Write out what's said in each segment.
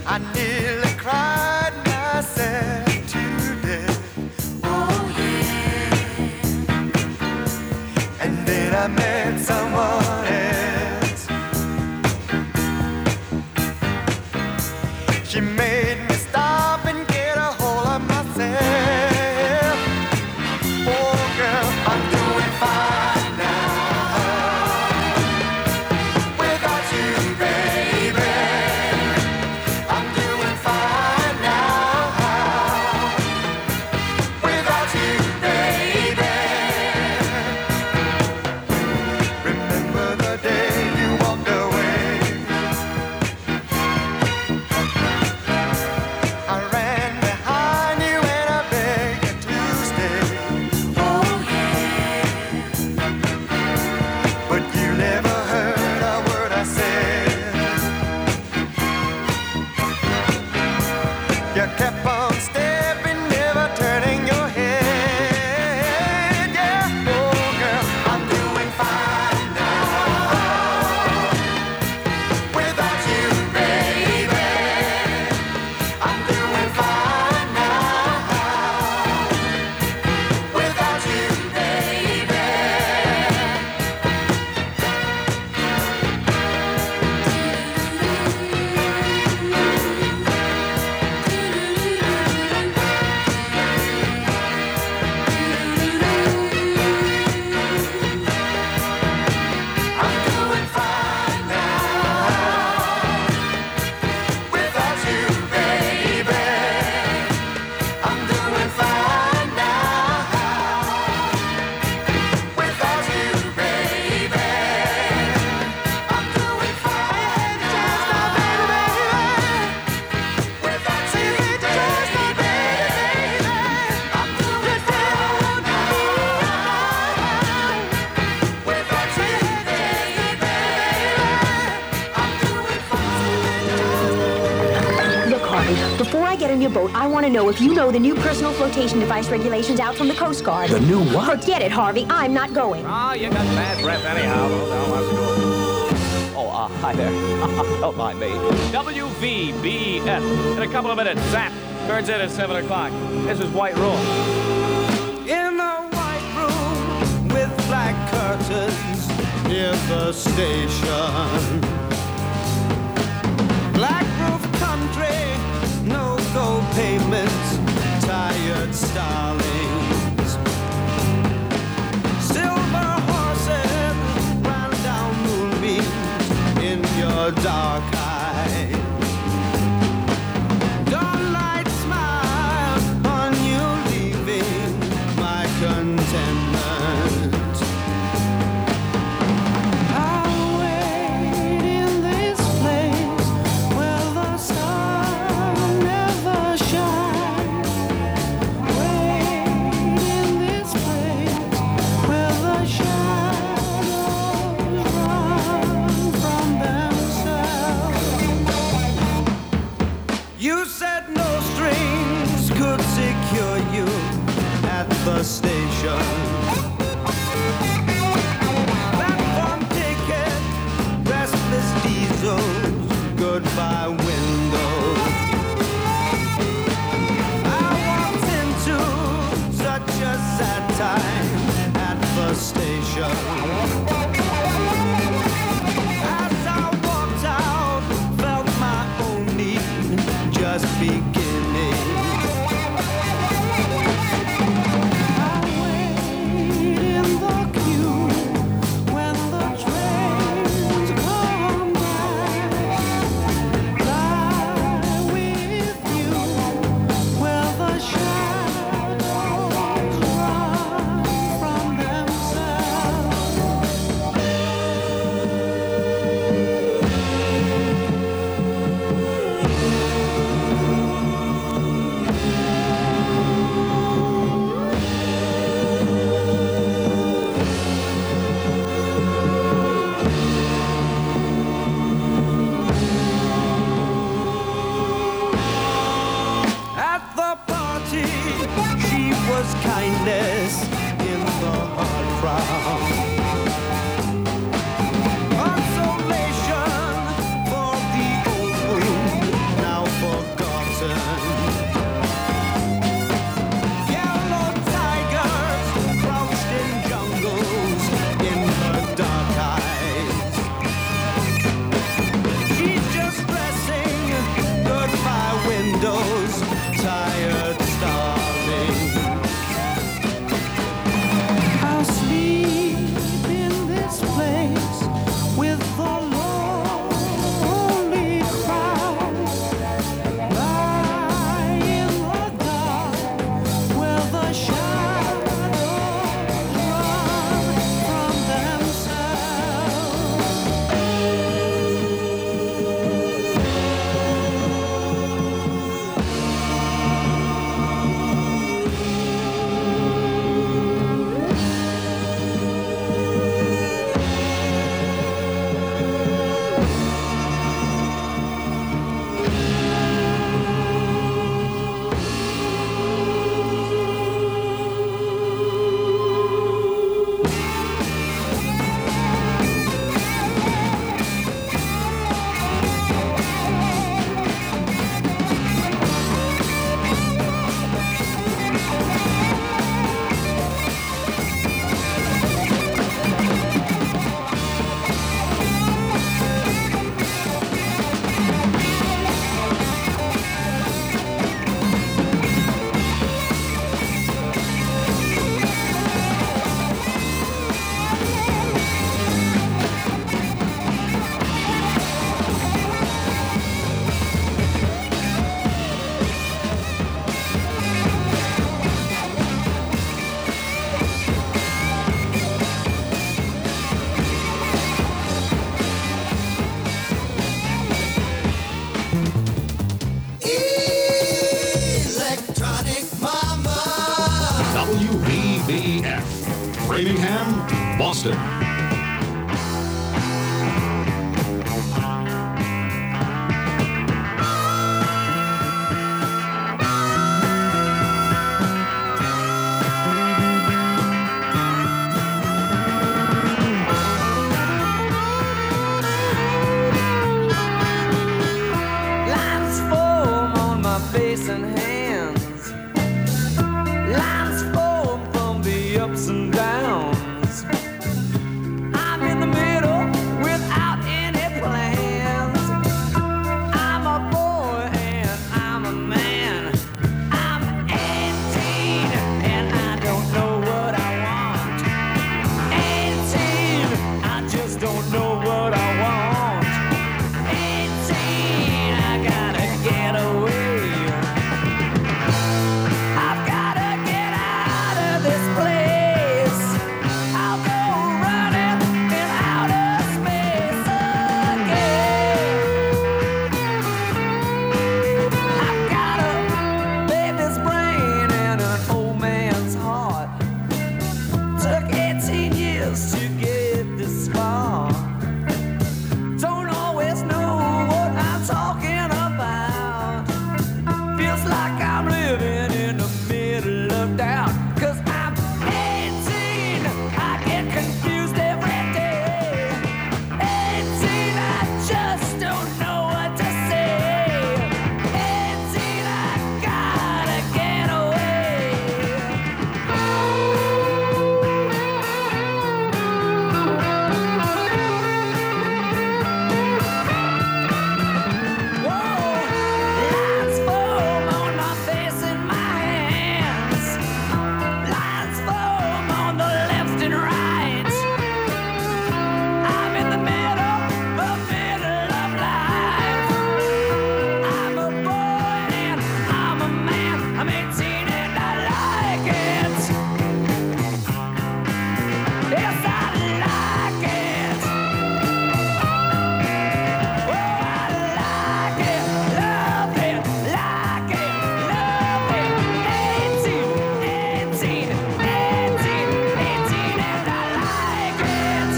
I nearly cried myself to death. Oh yeah. And then I met someone else. She made me stop and get a hold of myself. Oh girl, I'm doing fine now without you, baby. I'm doing fine now without you, baby. Remember the day you walked away? I ran behind you and I begged you to stay. Oh yeah. But you never heard a word I said. You kept on stepping, never turning your head. Yeah, oh girl, I'm doing fine now without you, baby. I'm doing fine now without you, baby. I'm doing fine now without you, baby. I'm doing fine now without you, baby. I'm doing fine now without you, baby. I'm doing fine now without you, baby. Look, Harvey, before I get on your boat, I want to know if you know the new personal flotation device regulations out from the Coast Guard. The new what? Forget it, Harvey. I'm not going. Oh, you got bad breath anyhow. Don't let's go. Oh, hi there. Don't mind me. WVBF. In a couple of minutes, Zap turns in at 7 o'clock. This is White Room. In a white room with black curtains near the station. Black roof country, no gold payments, tired starlings. Silver horses ran down moonbeams in your dark eye. Dawnlight smile on you leaving my contentment. I'll wait in this place where the sun never shines. Wait in this place where the shadows run from themselves. You said no strings could secure you at the station. Platform ticket, restless diesels, goodbye windows. I walked into such a sad time at the station. As I walked out, felt my own need just beginning. I wait in the queue when the trains come back. Lie with you where the shadows run from At the party, she was kindness in the hard crowd. Consolation for the old wound, now for WVBF, Framingham, Boston. Lines form on my face and hands. Lines form from the ups and downs. I'm in the middle without any plans. I'm a boy and I'm a man. I'm 18 and I don't know what I want. 18, I just don't know what I want. 18, I gotta get away. I've gotta get out of this place. I'll go running in outer space again. I've got a baby's brain and an old man's heart. Took 18 years to get this far. Don't always know what I'm talking about. Feels like I'm living in the middle of doubt. 'Cause I'm 18, I get confused every day. 18, I just don't know what to say. 18, I gotta get away. Lines form on my face and my hands. Lines form on the left and right. I'm in the middle of life. I'm a boy and I'm a man. I'm 18 and I like it. Yes, I like it. Oh, I like it, love it, like it, love it. 18, 18, 18, 18, and I like it.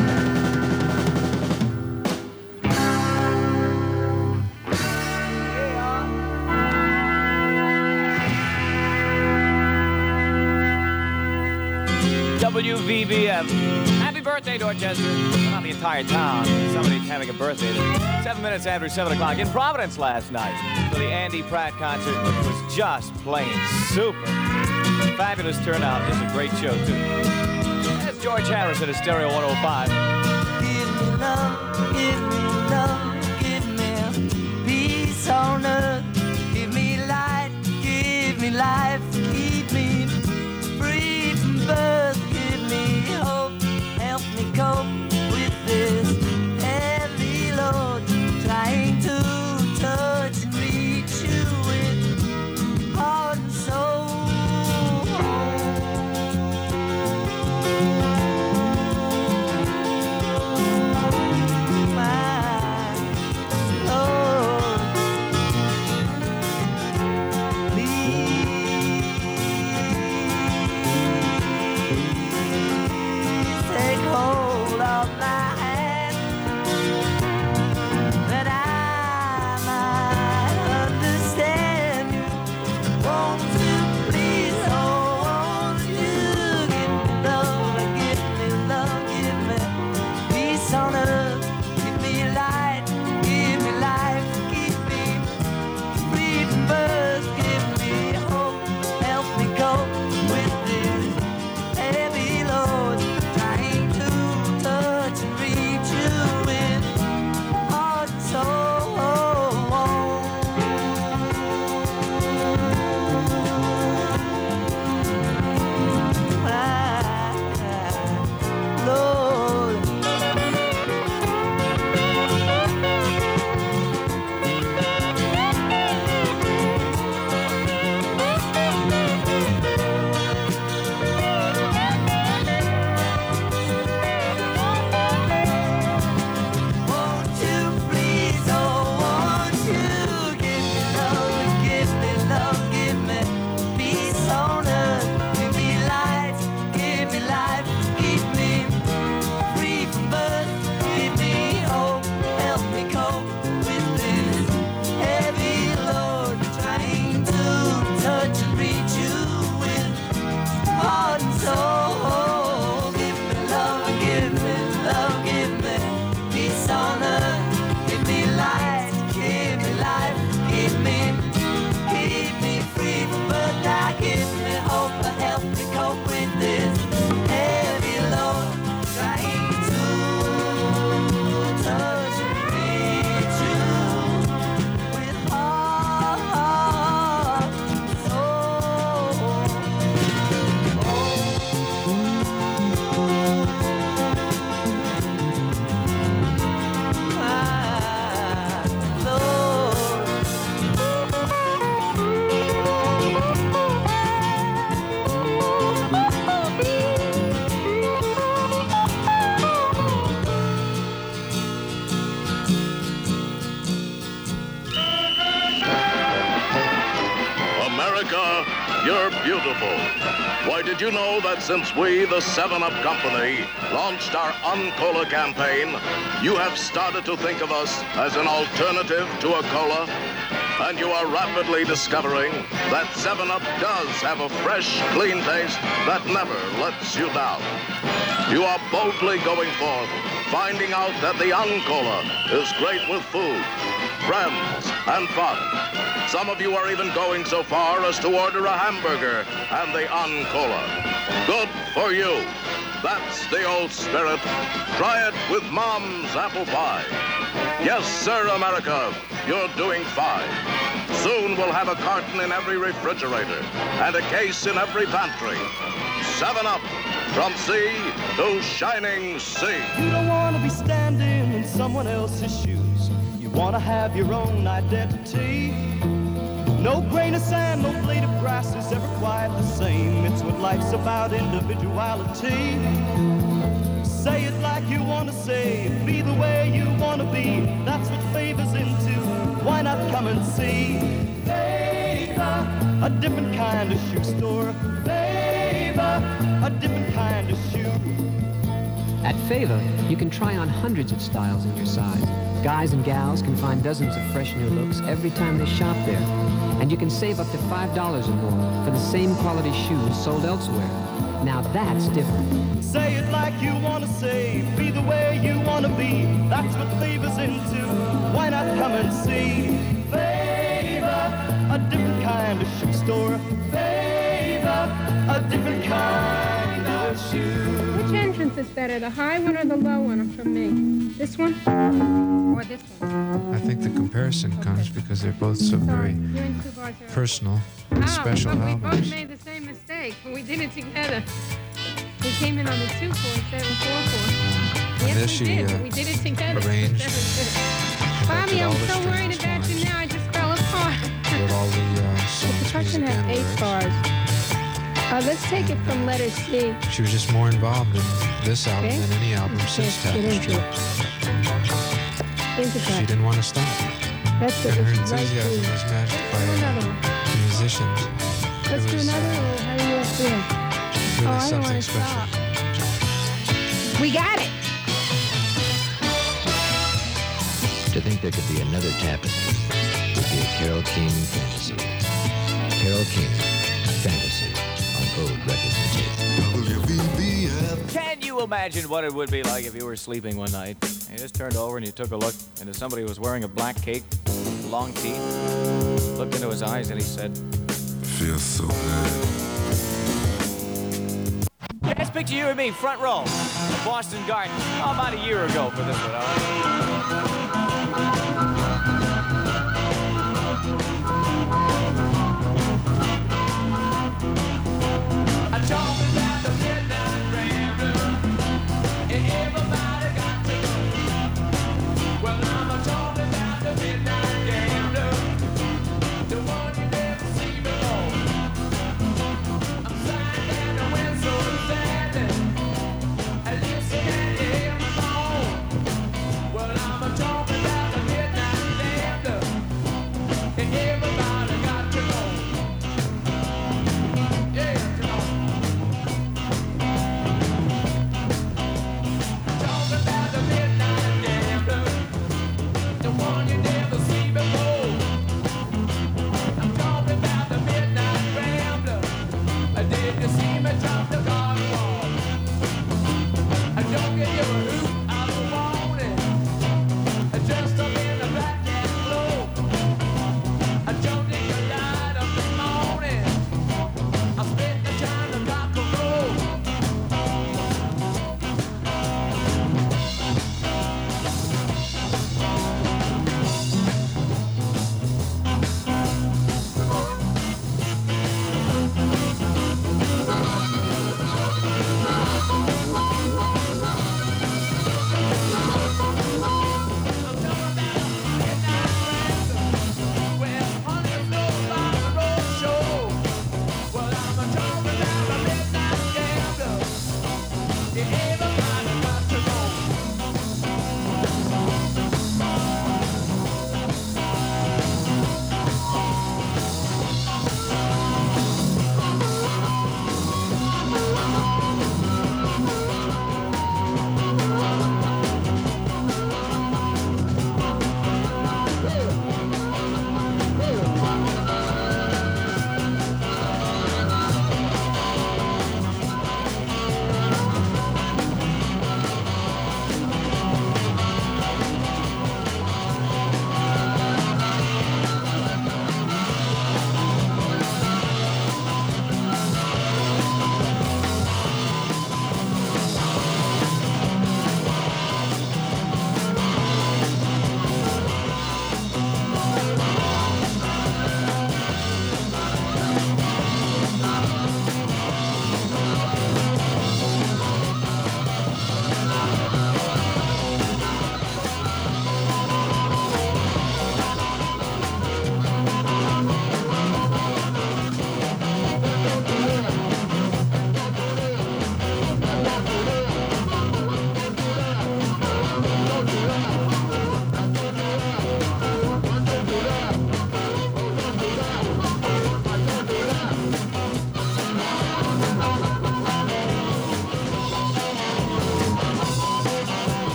WVBF. Happy birthday, Dorchester. Well, not the entire town. Somebody's having a birthday. 7 minutes after 7 o'clock in Providence last night. So the Andy Pratt concert was just plain super. Fabulous turnout. It was a great show, too. That's George Harris at a Stereo 105. Give me love, give me love, give me peace on earth. Give me light, give me life, keep me free from birth. Give me hope, help me cope with this heavy load. Trying to touch and reach you with heart and soul. You're beautiful. Why, did you know that since we, the 7-Up Company, launched our Uncola campaign, you have started to think of us as an alternative to a cola? And you are rapidly discovering that 7-Up does have a fresh, clean taste that never lets you down. You are boldly going forth, finding out that the Uncola is great with food, friends, and fun. Some of you are even going so far as to order a hamburger and the Uncola. Good for you. That's the old spirit. Try it with Mom's apple pie. Yes, sir, America, you're doing fine. Soon we'll have a carton in every refrigerator and a case in every pantry. 7-Up, from sea to shining sea. You don't want to be standing in someone else's shoes. You want to have your own identity. No grain of sand, no blade of grass is ever quite the same. It's what life's about, individuality. Say it like you want to say, be the way you want to be. That's what Favor's into. Why not come and see? Favor, a different kind of shoe store. Favor, a different kind of shoe. At Favor, you can try on hundreds of styles in your size. Guys and gals can find dozens of fresh new looks every time they shop there. And you can save up to $5 or more for the same quality shoes sold elsewhere. Now that's different. Say it like you want to say, be the way you want to be. That's what Favor's into. Why not come and see? Favor, a different kind of shoe store. Favor, a different kind of shoe. Which entrance is better, the high one or the low one for me? This one or this one? I think the comparison comes because they're both so very personal, special but albums. we both made the same mistake, but we did it together. We came in on the 2-4 instead of 4-4. Yes, This we she, did, but we did it together. arranged, Bobby, all I'm the so strings worried about you once. now. I just fell apart. With all the songs, The percussion music, has and 8 lyrics. bars. Let's take it from letter C. She was just more involved in this album Okay. than any album since Get into Tapestry. it. Into She that. didn't want to stop. That's And her right enthusiasm through. was matched Do by another one. the musicians. Let's It do was another or how do you want to do it? really I don't something want to special. stop. We got it. To think there could be another Tapestry would be a Carole King fantasy. Carole King, Fantasy, on Old Records and Tapes. Can you imagine what it would be like if you were sleeping one night and you just turned over and you took a look into somebody who was wearing a black cape, long teeth, looked into his eyes and he said, Feels so good. let's picture you and me, front row, Boston Garden, about a year ago for this one, all right? Well, I'm a talking about the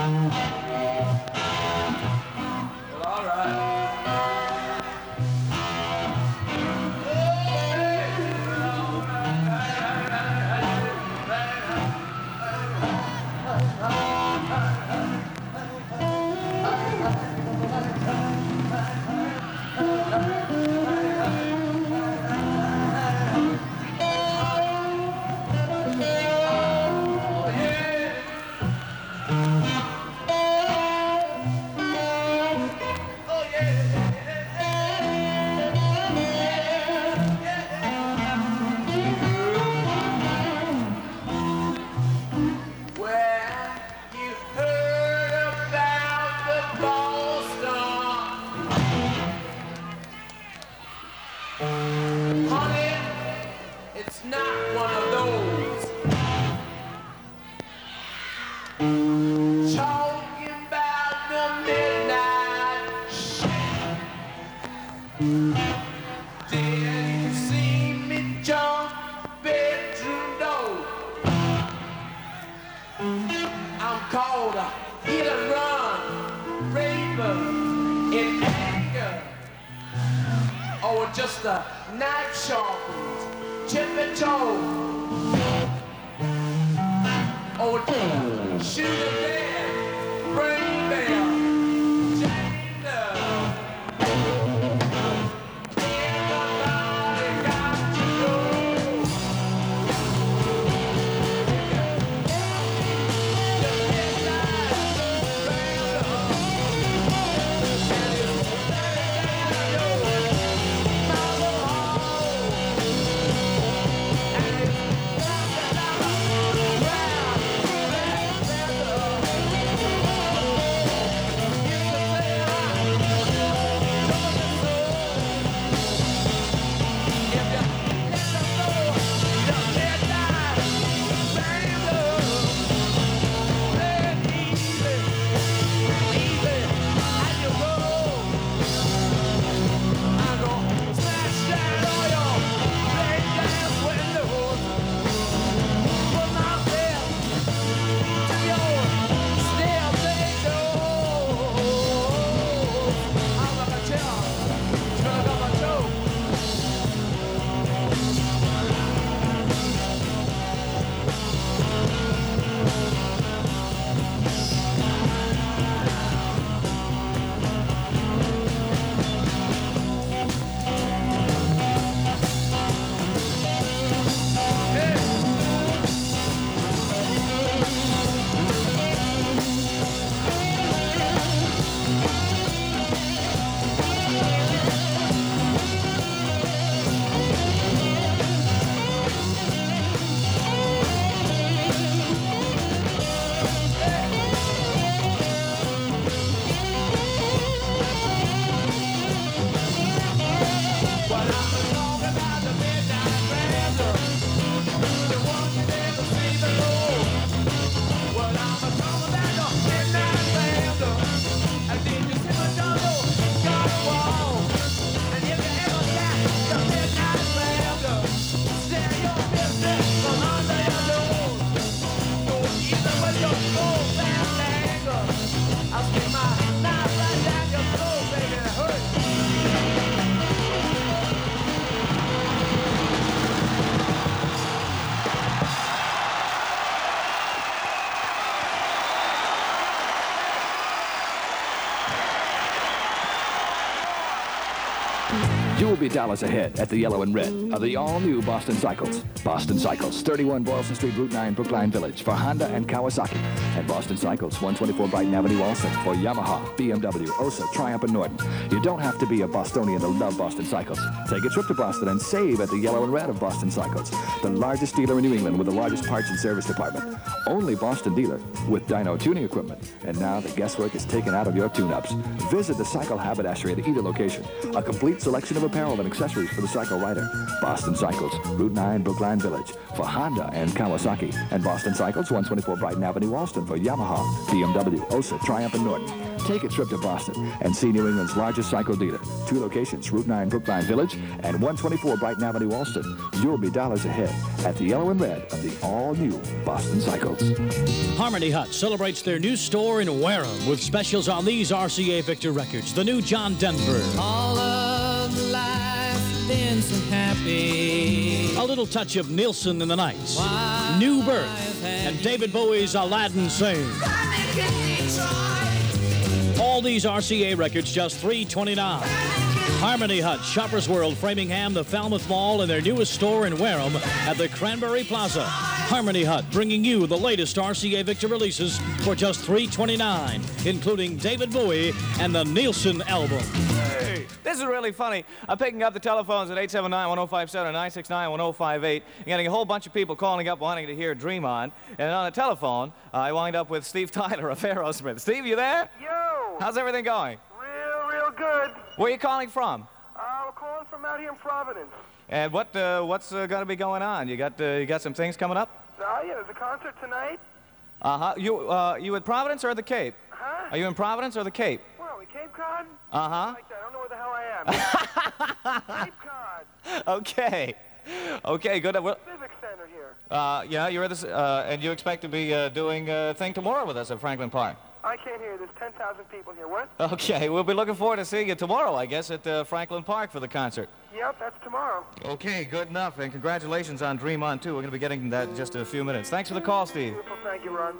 You will be dollars ahead at the yellow and red of the all-new Boston Cycles. Boston Cycles, 31 Boylston Street, Route 9, Brookline Village for Honda and Kawasaki. And Boston Cycles, 124 Brighton Avenue, Walson for Yamaha, BMW, Osa, Triumph, and Norton. You don't have to be a Bostonian to love Boston Cycles. Take a trip to Boston and save at the yellow and red of Boston Cycles, the largest dealer in New England with the largest parts and service department. Only Boston dealer with dyno tuning equipment. And now the guesswork is taken out of your tune-ups. Visit the Cycle Haberdashery at either location. A complete selection of apparel and accessories for the cycle rider. Boston Cycles, Route 9, Brookline Village for Honda and Kawasaki. And Boston Cycles, 124 Brighton Avenue, Walston for Yamaha, BMW, Osa, Triumph, and Norton. Take a trip to Boston and see New England's largest cycle dealer. 2 locations, Route 9 Brookline Village and 124 Brighton Avenue, Allston. You'll be dollars ahead at the yellow and red of the all-new Boston Cycles. Harmony Hut celebrates their new store in Wareham with specials on these RCA Victor records. The new John Denver. All of life been so happy. A little touch of Nilsson and the Knights. New Birth. And David Bowie's Aladdin Sings. All these RCA records just $3.29. Harmony Hut, Shoppers World, Framingham, the Falmouth Mall, and their newest store in Wareham at the Cranberry Plaza. Harmony Hut, bringing you the latest RCA Victor releases for just $3.29, including David Bowie and the Nilsson album. Hey, this is really funny. I'm picking up the telephones at 879-1057, 969-1058, and getting a whole bunch of people calling up wanting to hear Dream On. And on the telephone, I wind up with Steve Tyler of Aerosmith. Steve, you there? Yo! How's everything going? Real good. Where are you calling from? We're calling from out here in Providence. And what's going to be going on? You got some things coming up? Yeah, there's a concert tonight. You at Providence or the Cape? Huh? Are you in Providence or the Cape? Where are we, Cape Cod? Like that. I don't know where the hell I am. Cape Cod. Okay, good. Civic Center here. Yeah, you're at this, and you expect to be doing a thing tomorrow with us at Franklin Park. I can't hear. There's 10,000 people here. What? Okay, we'll be looking forward to seeing you tomorrow, I guess, at Franklin Park for the concert. Yep, that's tomorrow. Okay, good enough, and congratulations on Dream On, too. We're going to be getting that in just a few minutes. Thanks for the call, Steve. Beautiful. Thank you, Ron.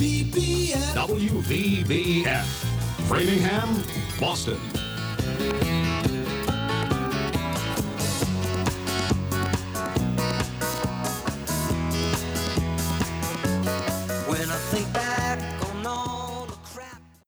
WVBF, Framingham, Boston.